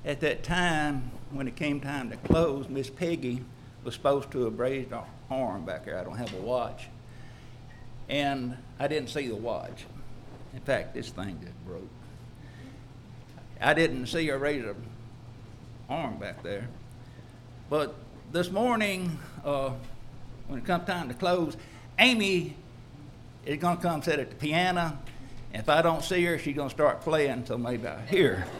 At that time, when it came time to close, Miss Peggy was supposed to have raised her arm back there. I don't have a watch. And I didn't see the watch. In fact, this thing just broke. I didn't see her raise her arm back there. But this morning, when it comes time to close, Amy is going to come sit at the piano. If I don't see her, she's going to start playing, so maybe I'll hear her.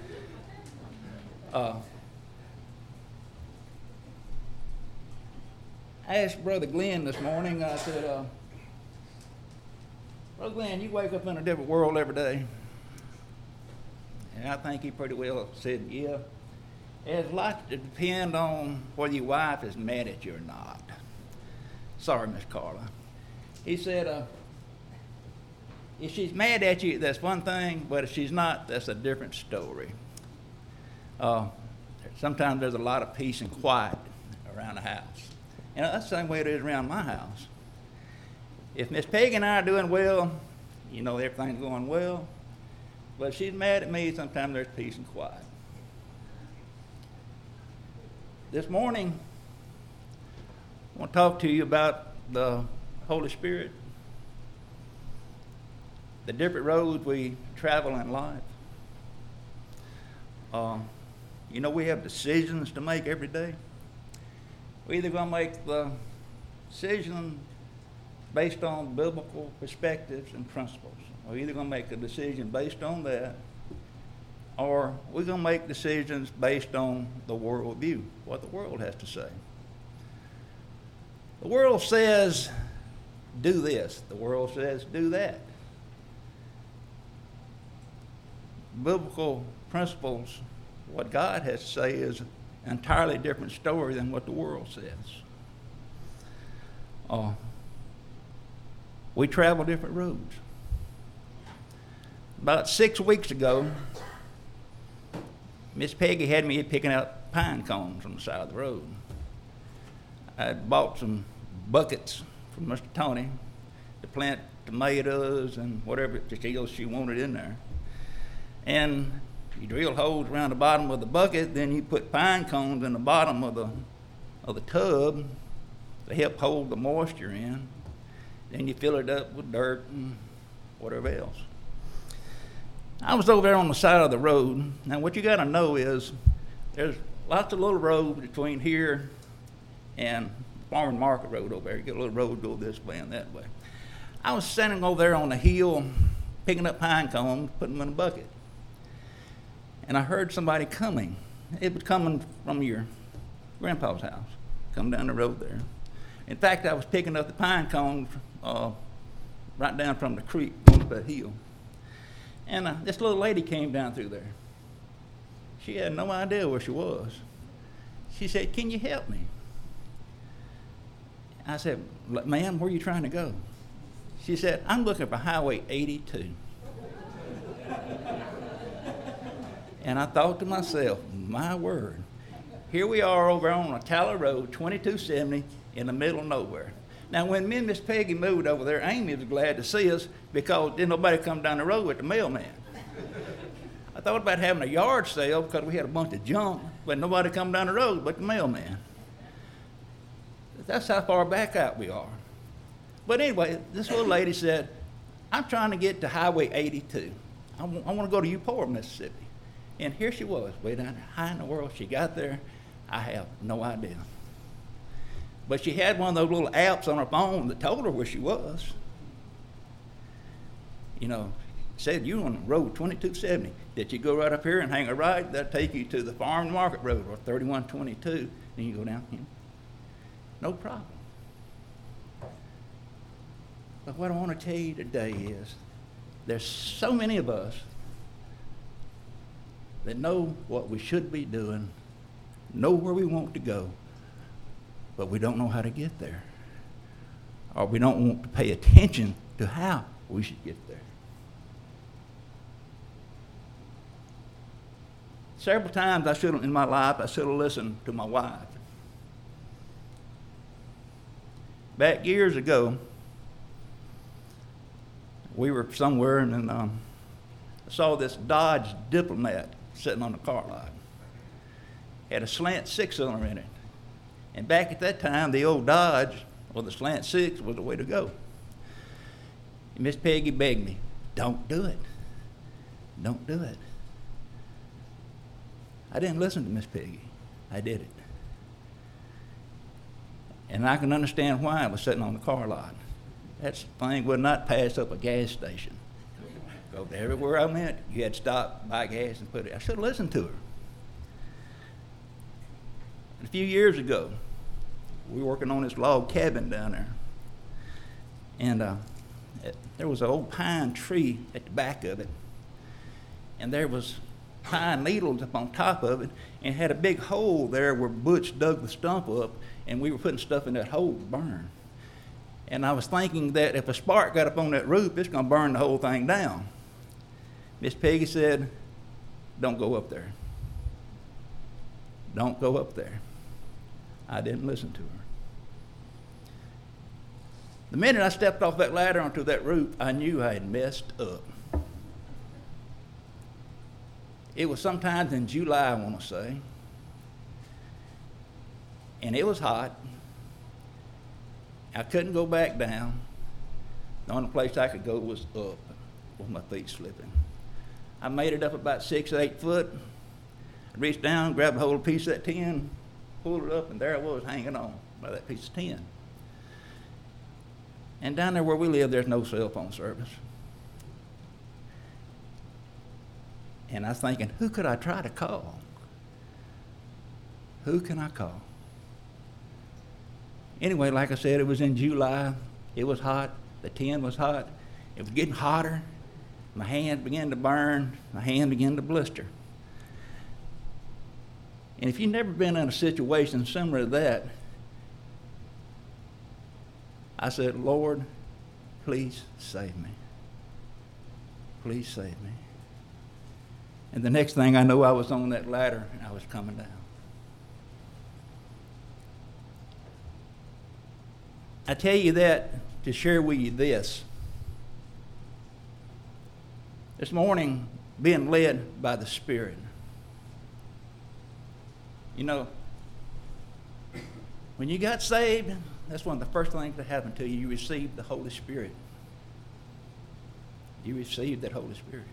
I asked Brother Glenn this morning, I said, Brother Glenn, you wake up in a different world every day. And I think he pretty well said, yeah. There's a lot to depend on whether your wife is mad at you or not. Sorry, Miss Carla. He said, if she's mad at you, that's one thing, but if she's not, that's a different story. Sometimes there's a lot of peace and quiet around the house. And that's the same way it is around my house. If Miss Peggy and I are doing well, you know everything's going well. But if she's mad at me, sometimes there's peace and quiet. This morning, I want to talk to you about the Holy Spirit, the different roads we travel in life. You know, we have decisions to make every day. We're either going to make the decision based on biblical perspectives and principles. We're either going to make a decision based on that, or we're going to make decisions based on the world view, what the world has to say. The world says, do this. The world says, do that. Biblical principles, what God has to say is an entirely different story than what the world says. We travel different roads. About 6 weeks ago, Miss Peggy had me picking out pine cones from the side of the road. I had bought some buckets from Mr. Tony to plant tomatoes and whatever else she wanted in there. And you drill holes around the bottom of the bucket, then you put pine cones in the bottom of the tub to help hold the moisture in. Then you fill it up with dirt and whatever else. I was over there on the side of the road. Now what you got to know is there's lots of little roads between here and Farm and Market Road over there. You get a little road go this way and that way. I was standing over there on the hill picking up pine cones, putting them in a bucket. And I heard somebody coming. It was coming from your grandpa's house, come down the road there. In fact, I was picking up the pine cones right down from the creek on up that hill. And this little lady came down through there. She had no idea where she was. She said, "Can you help me?" I said, "Ma'am, where are you trying to go?" She said, "I'm looking for Highway 82. And I thought to myself, my word, here we are over on Ocala Road, 2270, in the middle of nowhere. Now, when me and Miss Peggy moved over there, Amy was glad to see us because didn't nobody come down the road with the mailman. I thought about having a yard sale because we had a bunch of junk, but nobody come down the road but the mailman. That's how far back out we are. But anyway, this little lady said, "I'm trying to get to Highway 82. I want to go to Eupora, Mississippi." And here she was, way down there. How in the world she got there, I have no idea. But she had one of those little apps on her phone that told her where she was. You know, said, "You're on road 2270. Did you go right up here and hang a right? That'll take you to the Farm and Market Road, or 3122. Then you go down here. No problem." But what I want to tell you today is there's so many of us that know what we should be doing, know where we want to go, but we don't know how to get there. Or we don't want to pay attention to how we should get there. Several times in my life, I should have listened to my wife. Back years ago, we were somewhere and then I saw this Dodge Diplomat sitting on the car lot. had a slant six-cylinder in it. And back at that time, the old Dodge, or the slant six, was the way to go. And Miss Peggy begged me, don't do it. Don't do it. I didn't listen to Miss Peggy. I did it. And I can understand why I was sitting on the car lot. That thing would not pass up a gas station. Go everywhere I went, you had to stop, buy gas, and put it. I should have listened to her. A few years ago, we were working on this log cabin down there. And there was an old pine tree at the back of it. And there was pine needles up on top of it, and had a big hole there where Butch dug the stump up, and we were putting stuff in that hole to burn. And I was thinking that if a spark got up on that roof, it's going to burn the whole thing down. Miss Peggy said, don't go up there. Don't go up there. I didn't listen to her. The minute I stepped off that ladder onto that roof, I knew I had messed up. It was sometimes in July, I want to say. And it was hot. I couldn't go back down. The only place I could go was up with my feet slipping. I made it up about 6 or 8 foot. I reached down, grabbed a hold of a piece of that tin, pulled it up, and there I was hanging on by that piece of tin. And down there where we live, there's no cell phone service. And I was thinking, who could I try to call? Who can I call? Anyway, like I said, it was in July. It was hot. The tin was hot. It was getting hotter. My hand began to burn. My hand began to blister. And if you've never been in a situation similar to that, I said, Lord, please save me. Please save me. And the next thing I know, I was on that ladder and I was coming down. I tell you that to share with you this. This morning, being led by the Spirit. You know, when you got saved, that's one of the first things that happened to you. You received the Holy Spirit. You received that Holy Spirit.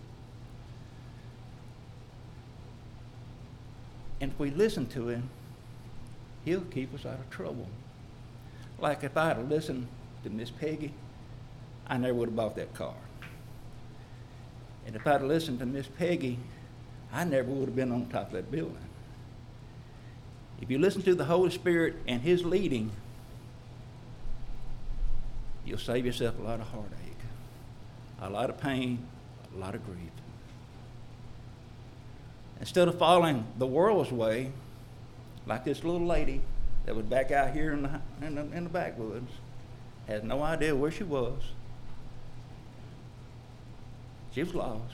And if we listen to Him, He'll keep us out of trouble. Like if I had listened to Miss Peggy, I never would have bought that car. And if I'd listened to Miss Peggy, I never would have been on top of that building. If you listen to the Holy Spirit and His leading, you'll save yourself a lot of heartache, a lot of pain, a lot of grief. Instead of following the world's way, like this little lady that was back out here in the backwoods, had no idea where she was. She was lost.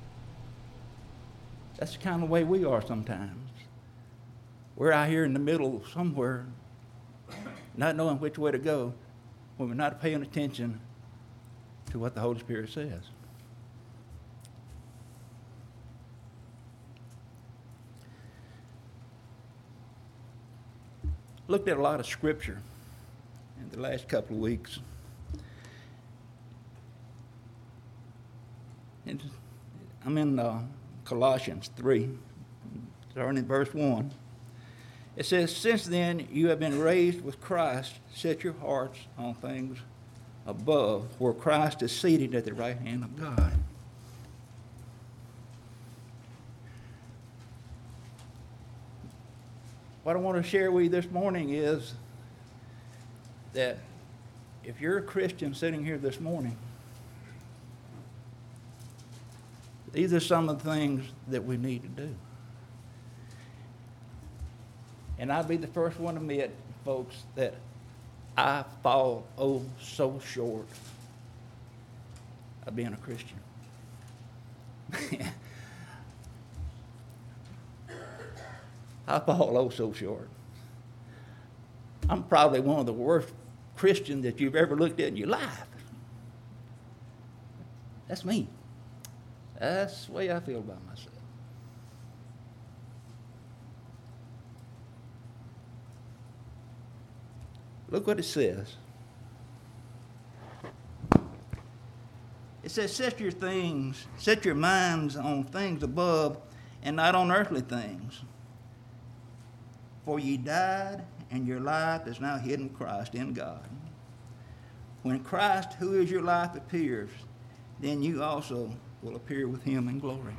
That's the kind of way we are sometimes. We're out here in the middle somewhere, not knowing which way to go, when we're not paying attention to what the Holy Spirit says. Looked at a lot of scripture in the last couple of weeks. And I'm in Colossians 3, starting in verse 1. It says, since then you have been raised with Christ, set your hearts on things above, where Christ is seated at the right hand of God. What I want to share with you this morning is that if you're a Christian sitting here this morning, these are some of the things that we need to do. And I'll be the first one to admit, folks, that I fall so short of being a Christian. I fall so short. I'm probably one of the worst Christians that you've ever looked at in your life. That's me. That's the way I feel about myself. Look what it says. It says, set your minds on things above and not on earthly things. For ye died, and your life is now hidden with Christ in God. When Christ, who is your life, appears, then you also will appear with him in glory.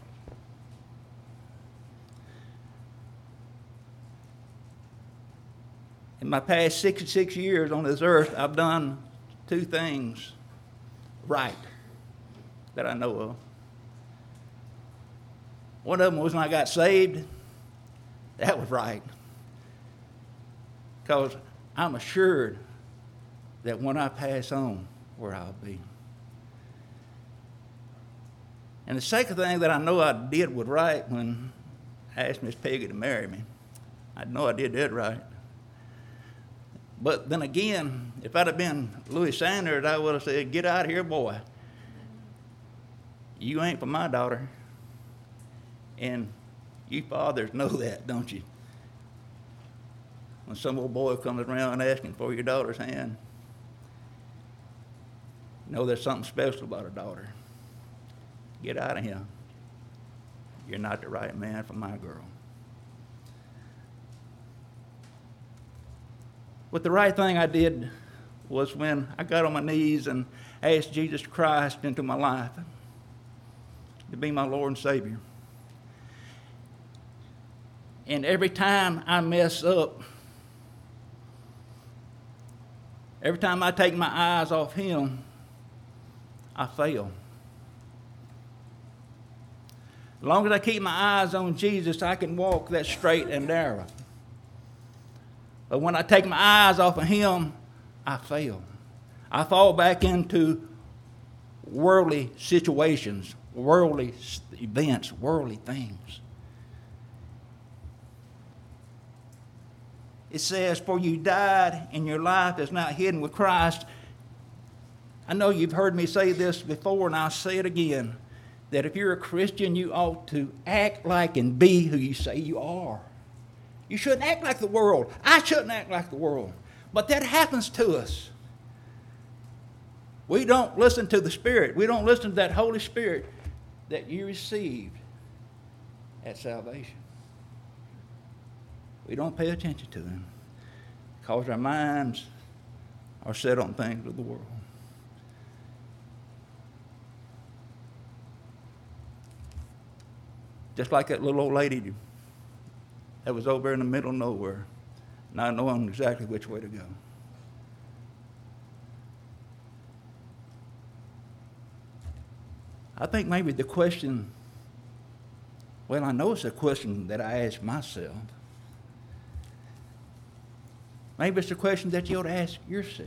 In my past 66 years on this earth, I've done two things right that I know of. One of them was when I got saved. That was right. Because I'm assured that when I pass on, where I'll be. And the second thing that I know I did was right when I asked Miss Peggy to marry me. I know I did that right. But then again, if I'd have been Louis Sanders, I would have said, get out of here, boy. You ain't for my daughter. And you fathers know that, don't you? When some old boy comes around asking for your daughter's hand, you know there's something special about a daughter. Get out of here. You're not the right man for my girl. But the right thing I did was when I got on my knees and asked Jesus Christ into my life to be my Lord and Savior. And every time I mess up, every time I take my eyes off him, I fail. As long as I keep my eyes on Jesus, I can walk that straight and narrow. But when I take my eyes off of him, I fail. I fall back into worldly situations, worldly events, worldly things. It says, for you died and your life is now hidden with Christ. I know you've heard me say this before, and I'll say it again, that if you're a Christian, you ought to act like and be who you say you are. You shouldn't act like the world. I shouldn't act like the world. But that happens to us. We don't listen to the Spirit. We don't listen to that Holy Spirit that you received at salvation. We don't pay attention to them because our minds are set on things of the world. Just like that little old lady that was over in the middle of nowhere, not knowing exactly which way to go. I think maybe the question, well, I know it's a question that I ask myself. Maybe it's a question that you ought to ask yourself.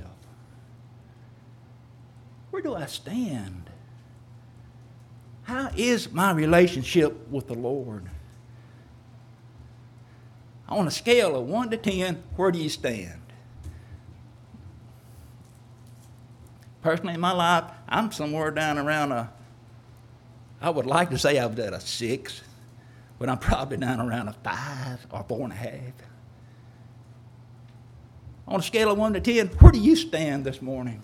Where do I stand? How is my relationship with the Lord? On a scale of 1 to 10, where do you stand? Personally, in my life, I'm somewhere down around I would like to say I was at a 6, but I'm probably down around a 5 or 4.5. On a scale of 1 to 10, where do you stand this morning?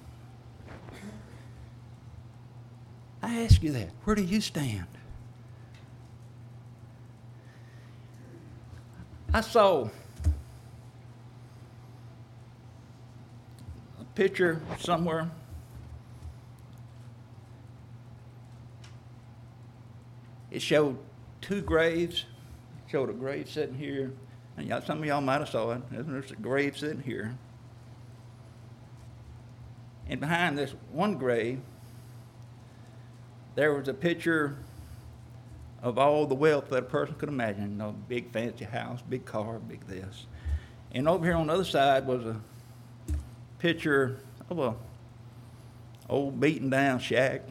I ask you that. Where do you stand? I saw a picture somewhere. It showed 2 graves. It showed a grave sitting here. And some of y'all might have saw it. There's a grave sitting here. And behind this one grave, there was a picture of all the wealth that a person could imagine. You know, big fancy house, big car, big this. And over here on the other side was a picture of a old beaten down shack.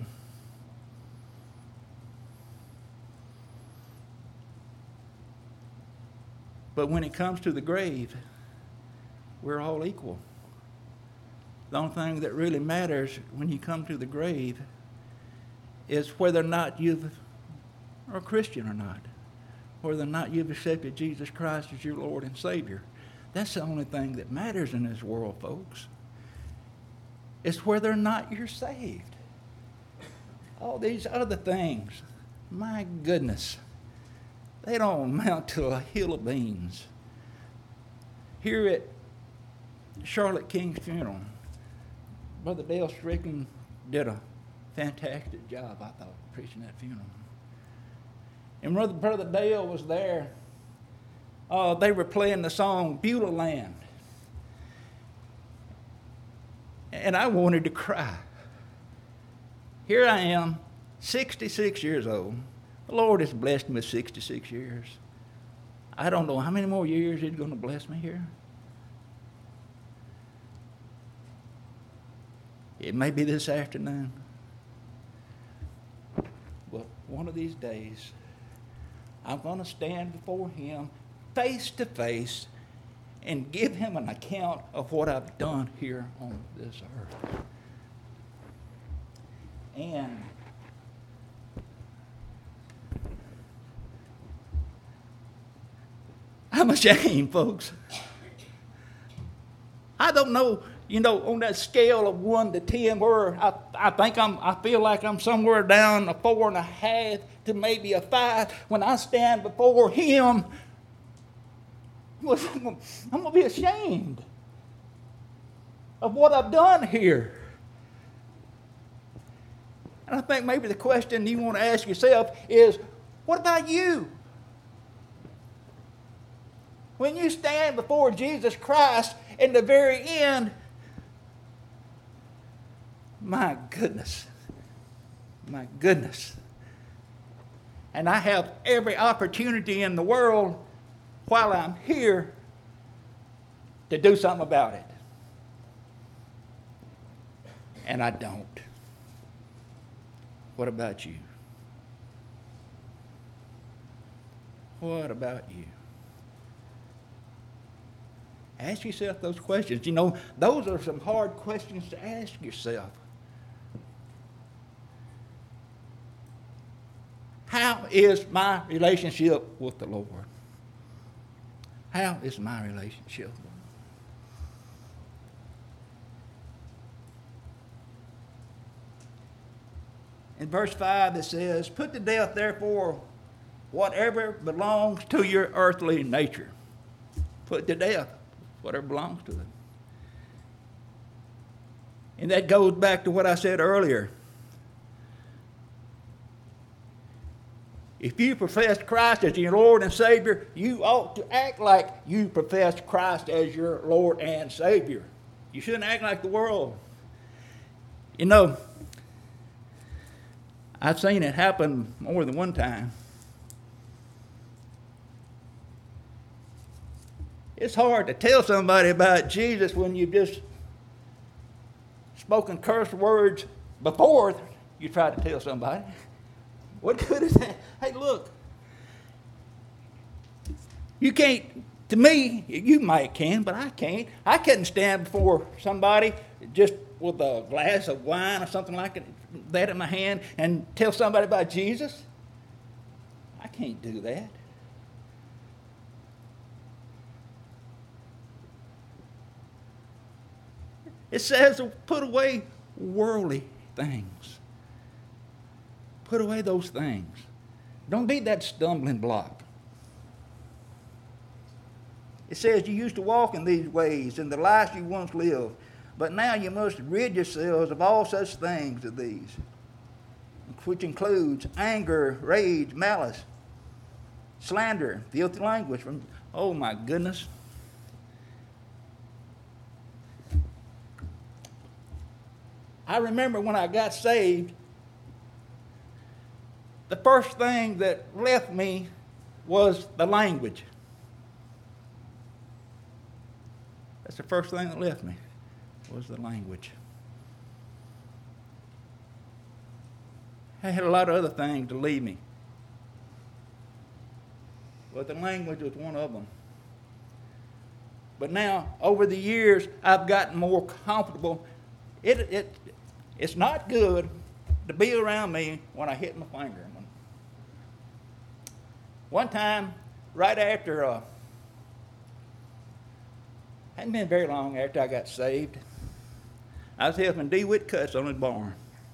But when it comes to the grave, we're all equal. The only thing that really matters when you come to the grave is whether or not you are a Christian or not, whether or not you've accepted Jesus Christ as your Lord and Savior. That's the only thing that matters in this world, folks. It's whether or not you're saved. All these other things, my goodness, they don't amount to a hill of beans. Here at Charlotte King's funeral, Brother Dale Strickland did a fantastic job, I thought, preaching that funeral. And Brother Dale was there. They were playing the song Beulah Land. And I wanted to cry. Here I am, 66 years old. The Lord has blessed me with 66 years. I don't know how many more years He's going to bless me here. It may be this afternoon. But one of these days, I'm going to stand before Him face to face and give Him an account of what I've done here on this earth. And I'm ashamed, folks. I don't know, on that scale of 1 to 10, where I feel like I'm somewhere down a 4.5 to maybe a 5. When I stand before Him, I'm going to be ashamed of what I've done here. And I think maybe the question you want to ask yourself is, what about you? When you stand before Jesus Christ in the very end, my goodness. And I have every opportunity in the world while I'm here to do something about it. And I don't. What about you? What about you? Ask yourself those questions. Those are some hard questions to ask yourself. How is my relationship with the Lord? How is my relationship? In verse 5 it says, "Put to death, therefore, whatever belongs to your earthly nature." Put to death whatever belongs to it. And that goes back to what I said earlier. If you profess Christ as your Lord and Savior, you ought to act like you profess Christ as your Lord and Savior. You shouldn't act like the world. I've seen it happen more than one time. It's hard to tell somebody about Jesus when you've just spoken curse words before you try to tell somebody. What good is that? Hey, look. You can't, to me, you might can, but I can't. I couldn't stand before somebody just with a glass of wine or something like that in my hand and tell somebody about Jesus. I can't do that. It says to put away worldly things. Put away those things. Don't be that stumbling block. It says you used to walk in these ways in the life you once lived, but now you must rid yourselves of all such things as these, which includes anger, rage, malice, slander, filthy language. Oh my goodness. I remember when I got saved, the first thing that left me was the language. That's the first thing that left me, was the language. I had a lot of other things to leave me, but the language was one of them. But now, over the years, I've gotten more comfortable. It's not good to be around me when I hit my finger. One time, right after Hadn't been very long after I got saved. I was helping DeWitt Cuts on his barn.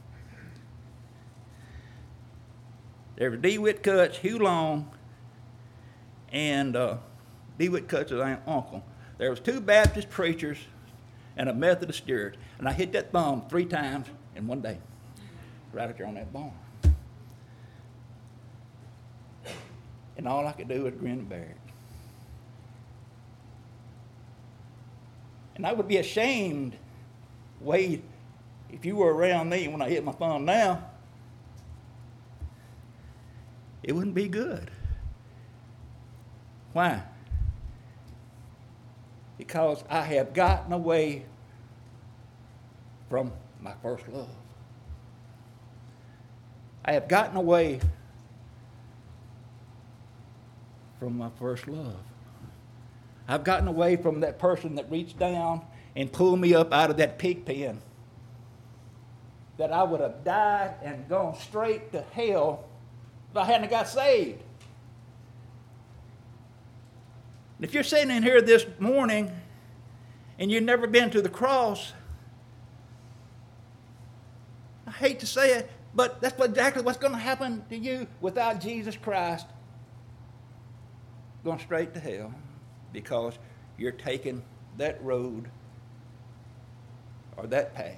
There was DeWitt Cuts, Hugh Long, and DeWitt Cuts' uncle. There was 2 Baptist preachers and a Methodist steward. And I hit that thumb 3 times in one day, right up there on that barn. And all I could do was grin and bear it. And I would be ashamed, Wade, if you were around me when I hit my thumb now, it wouldn't be good. Why? Because I have gotten away from my first love. I have gotten away from my first love. I've gotten away from that person that reached down and pulled me up out of that pig pen. That I would have died and gone straight to hell if I hadn't got saved. If you're sitting in here this morning and you've never been to the cross, I hate to say it, but that's exactly what's going to happen to you without Jesus Christ. Going straight to hell because you're taking that road or that path.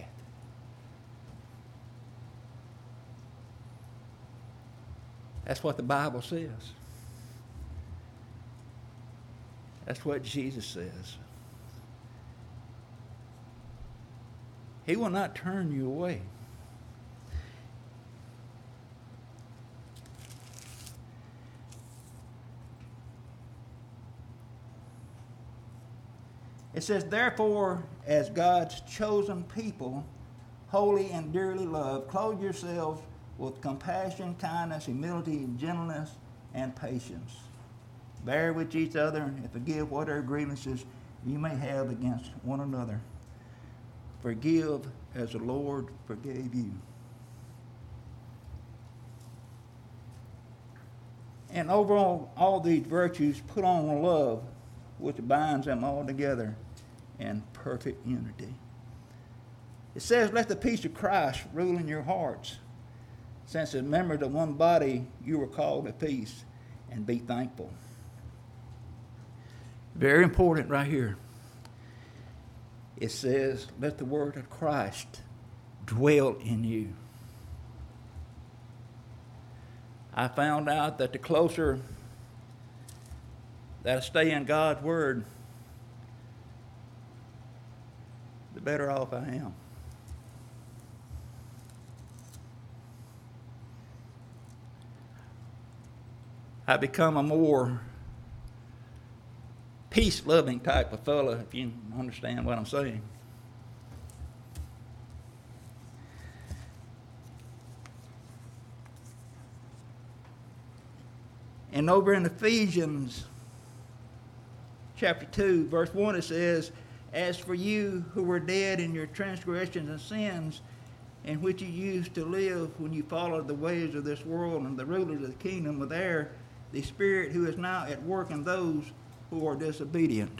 That's what the Bible says. That's what Jesus says. He will not turn you away. It says, therefore, as God's chosen people, holy and dearly loved, clothe yourselves with compassion, kindness, humility, gentleness, and patience. Bear with each other and forgive whatever grievances you may have against one another. Forgive as the Lord forgave you. And over all these virtues, put on love, which binds them all together in perfect unity. It says, let the peace of Christ rule in your hearts, since as members of one body you were called to peace, and be thankful. Very important right here. It says, let the word of Christ dwell in you. I found out that the closer that I stay in God's word, the better off I am. I become a more peace-loving type of fella, if you understand what I'm saying. And over in Ephesians chapter 2, verse 1, it says, as for you who were dead in your transgressions and sins, in which you used to live when you followed the ways of this world and the rulers of the kingdom of air, the Spirit who is now at work in those who are disobedient.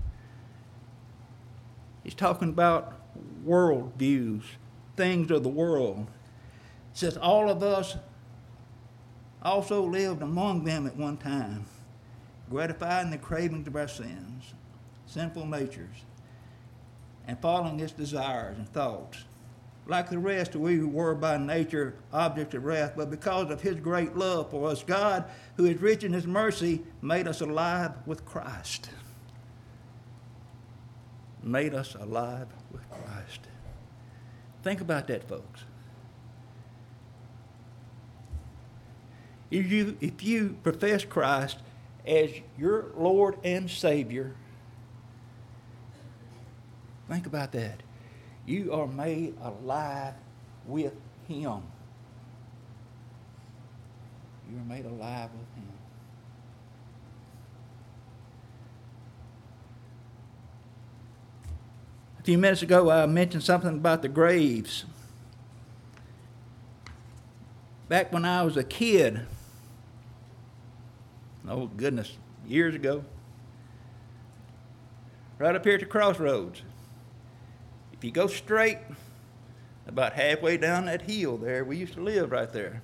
He's talking about world views, things of the world. It says all of us also lived among them at one time, gratifying the cravings of our sins, sinful natures, and following its desires and thoughts. Like the rest, we were by nature objects of wrath, but because of his great love for us, God, who is rich in his mercy, made us alive with Christ. Made us alive with Christ. Think about that, folks. If you profess Christ as your Lord and Savior, think about that. You are made alive with him. You are made alive with him. A few minutes ago, I mentioned something about the graves. Back when I was a kid, oh goodness, years ago, right up here at the crossroads. If you go straight, about halfway down that hill there, we used to live right there.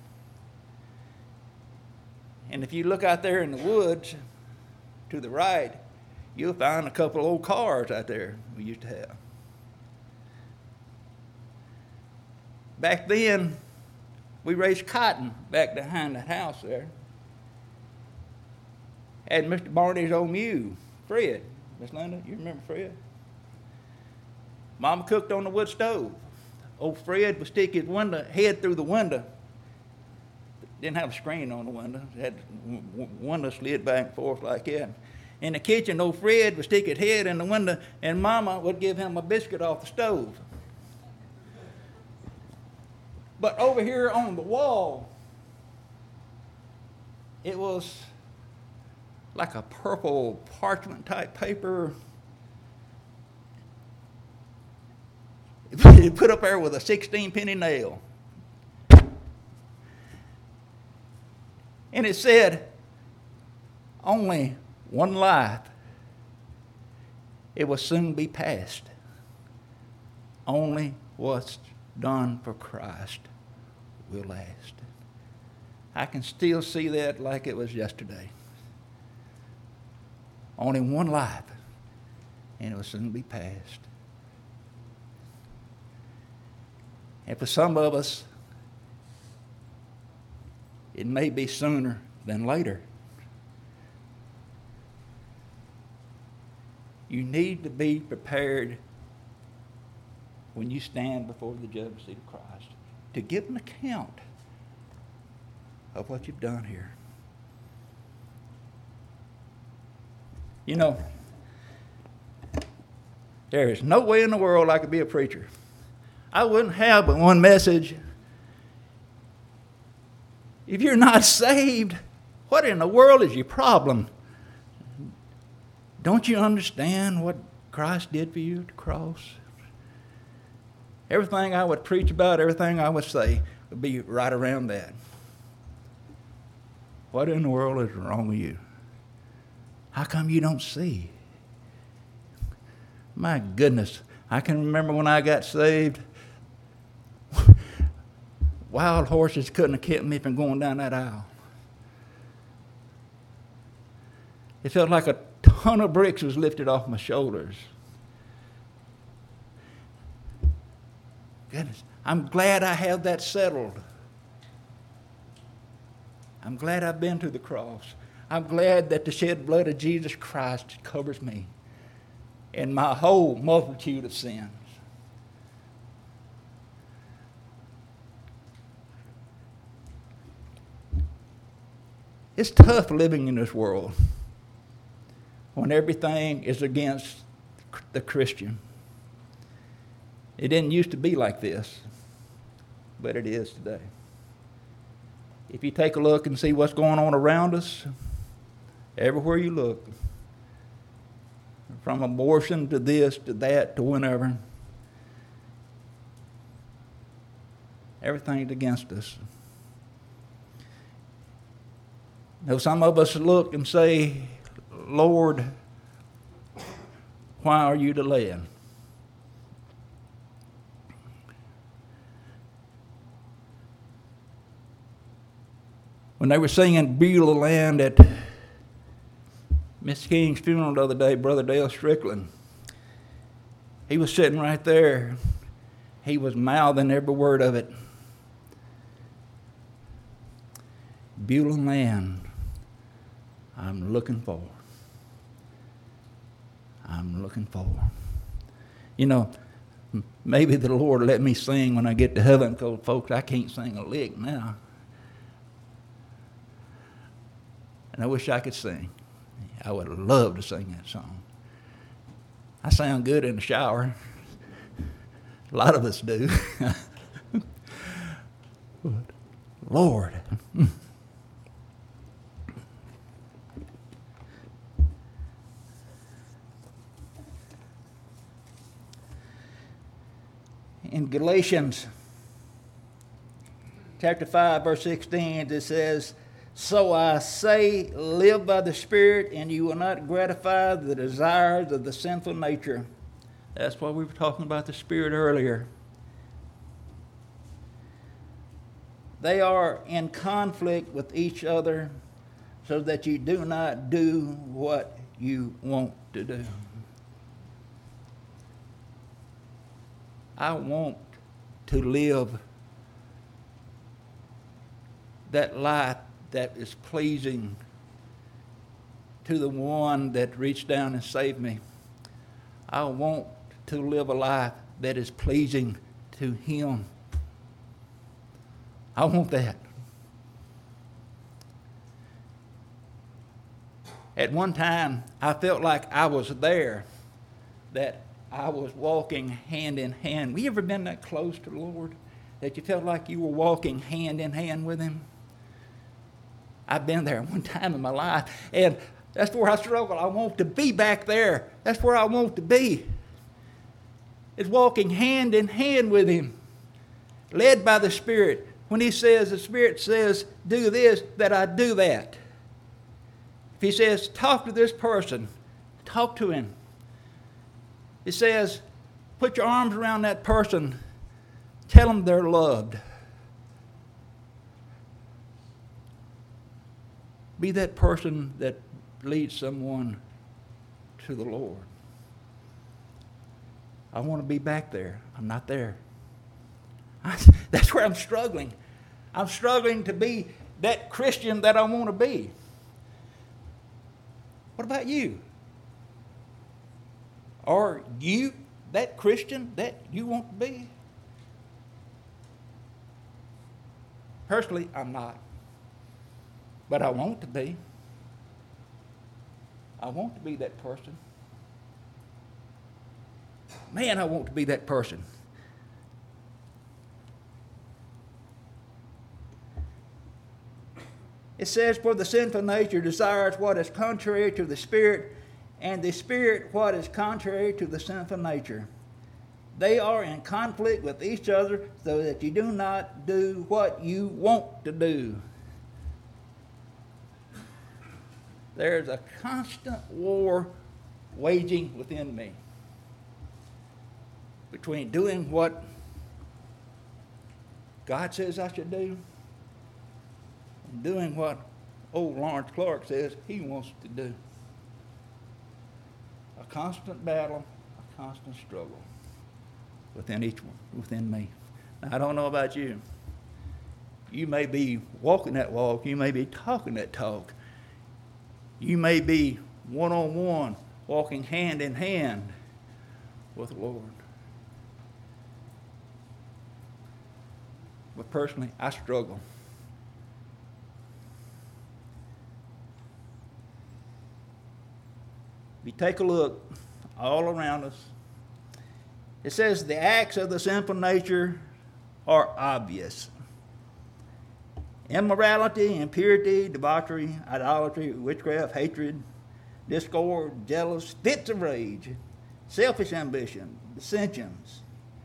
And if you look out there in the woods to the right, you'll find a couple of old cars out there we used to have. Back then, we raised cotton back behind the house there. Had Mr. Barney's old mule, Fred. Miss Linda, you remember Fred? Mama cooked on the wood stove. Old Fred would stick his head through the window. Didn't have a screen on the window. It had window slid back and forth like that. In the kitchen, old Fred would stick his head in the window, and Mama would give him a biscuit off the stove. But over here on the wall, it was like a purple parchment type paper. It put up there with a 16-penny nail. And it said, only one life. It will soon be past. Only what's done for Christ will last. I can still see that like it was yesterday. Only one life, and it will soon be past. And for some of us, it may be sooner than later. You need to be prepared when you stand before the judgment seat of Christ to give an account of what you've done here. You know, there is no way in the world I could be a preacher. I wouldn't have but one message. If you're not saved, what in the world is your problem? Don't you understand what Christ did for you at the cross? Everything I would preach about, everything I would say would be right around that. What in the world is wrong with you? How come you don't see? My goodness, I can remember when I got saved, wild horses couldn't have kept me from going down that aisle. It felt like a ton of bricks was lifted off my shoulders. Goodness, I'm glad I have that settled. I'm glad I've been to the cross. I'm glad that the shed blood of Jesus Christ covers me and my whole multitude of sins. It's tough living in this world when everything is against the Christian. It didn't used to be like this, but it is today. If you take a look and see what's going on around us, everywhere you look, from abortion to this to that to whenever, everything's against us. Now, some of us look and say, Lord, why are you delaying? When they were singing Beulah Land at Miss King's funeral the other day, Brother Dale Strickland, he was sitting right there. He was mouthing every word of it. Beulah Land, I'm looking for. I'm looking for. You know, maybe the Lord will let me sing when I get to heaven, because, folks, I can't sing a lick now. And I wish I could sing. I would love to sing that song. I sound good in the shower. A lot of us do. But, Lord. In Galatians chapter 5, verse 16, it says, So I say, live by the Spirit, and you will not gratify the desires of the sinful nature. That's why we were talking about the Spirit earlier. They are in conflict with each other so that you do not do what you want to do. I want to live that life that is pleasing to the one that reached down and saved me. I want to live a life that is pleasing to Him. I want that. At one time, I felt like I was there, that I was walking hand in hand. Have you ever been that close to the Lord, that you felt like you were walking hand in hand with Him? I've been there one time in my life, and that's where I struggle. I want to be back there. That's where I want to be. It's walking hand in hand with Him, led by the Spirit. When He says, the Spirit says, do this, that I do that. If He says, talk to this person, talk to him. He says, put your arms around that person, tell them they're loved. Be that person that leads someone to the Lord. I want to be back there. I'm not there. That's where I'm struggling. I'm struggling to be that Christian that I want to be. What about you? Are you that Christian that you want to be? Personally, I'm not. But I want to be. I want to be that person. Man, I want to be that person. It says, for the sinful nature desires what is contrary to the Spirit, and the Spirit what is contrary to the sinful nature. They are in conflict with each other so that you do not do what you want to do. There's a constant war waging within me between doing what God says I should do and doing what old Lawrence Clark says he wants to do. A constant battle, a constant struggle within each one, within me. Now, I don't know about you. You may be walking that walk. You may be talking that talk. You may be one-on-one, walking hand in hand with the Lord. But personally, I struggle. If you take a look all around us, it says the acts of the sinful nature are obvious. Immorality, impurity, debauchery, idolatry, witchcraft, hatred, discord, jealous, fits of rage, selfish ambition, dissensions,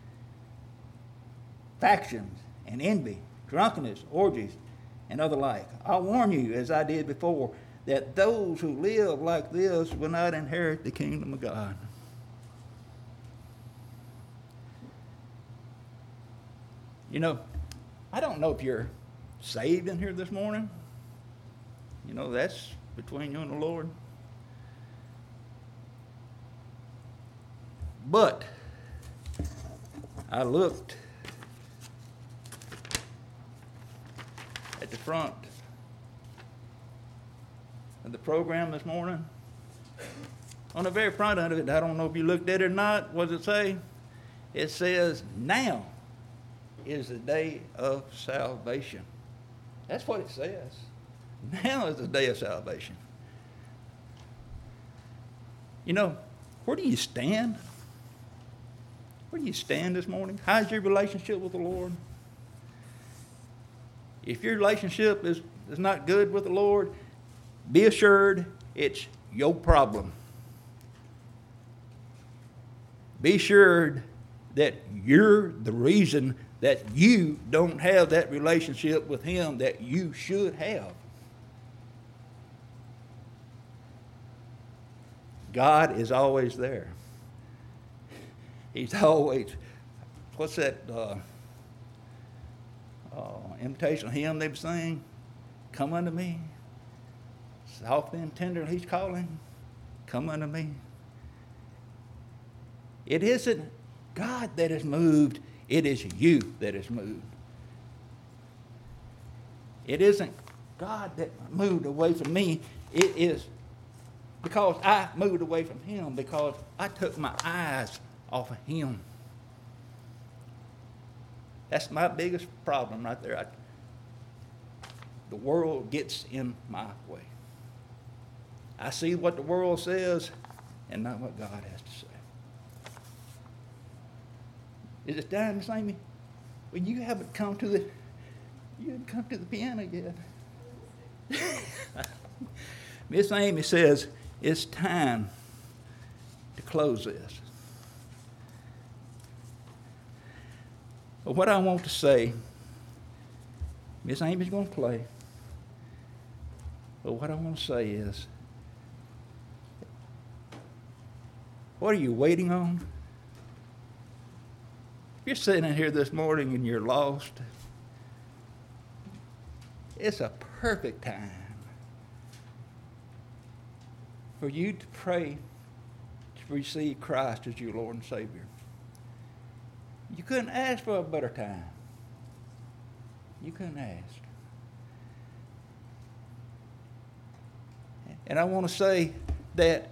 factions, and envy, drunkenness, orgies, and other like. I warn you, as I did before, that those who live like this will not inherit the kingdom of God. You know, I don't know if you're saved in here this morning. You know, that's between you and the Lord. But I looked at the front of the program this morning. On the very front of it, I don't know if you looked at it or not, what does it say? It says, now is the day of salvation. That's what it says. Now is the day of salvation. You know, where do you stand? Where do you stand this morning? How's your relationship with the Lord? If your relationship is not good with the Lord, be assured it's your problem. Be assured that you're the reason that you don't have that relationship with Him that you should have. God is always there. He's always, what's that invitation hymn they sing? Come unto me. Softly and tender he's calling. Come unto me. It isn't God that is moved. It is you that is moved. It isn't God that moved away from me. It is because I moved away from him, because I took my eyes off of him. That's my biggest problem right there. The world gets in my way. I see what the world says and not what God has to say. Is it time, Miss Amy? Well, you haven't come to the piano yet. Miss Amy says it's time to close this. But what I want to say, Miss Amy's going to play. But what I want to say is, what are you waiting on? If you're sitting in here this morning and you're lost, it's a perfect time for you to pray to receive Christ as your Lord and Savior. You couldn't ask for a better time. You couldn't ask. And I want to say that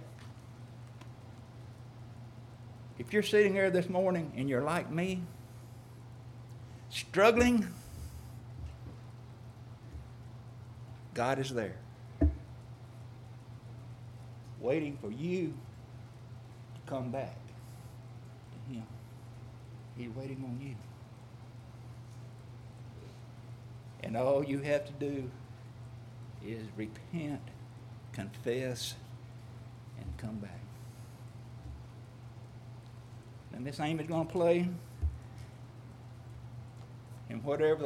if you're sitting there this morning and you're like me, struggling, God is there, waiting for you to come back to him. He's waiting on you. And all you have to do is repent, confess, and come back. Now, Miss Amy's going to play, and whatever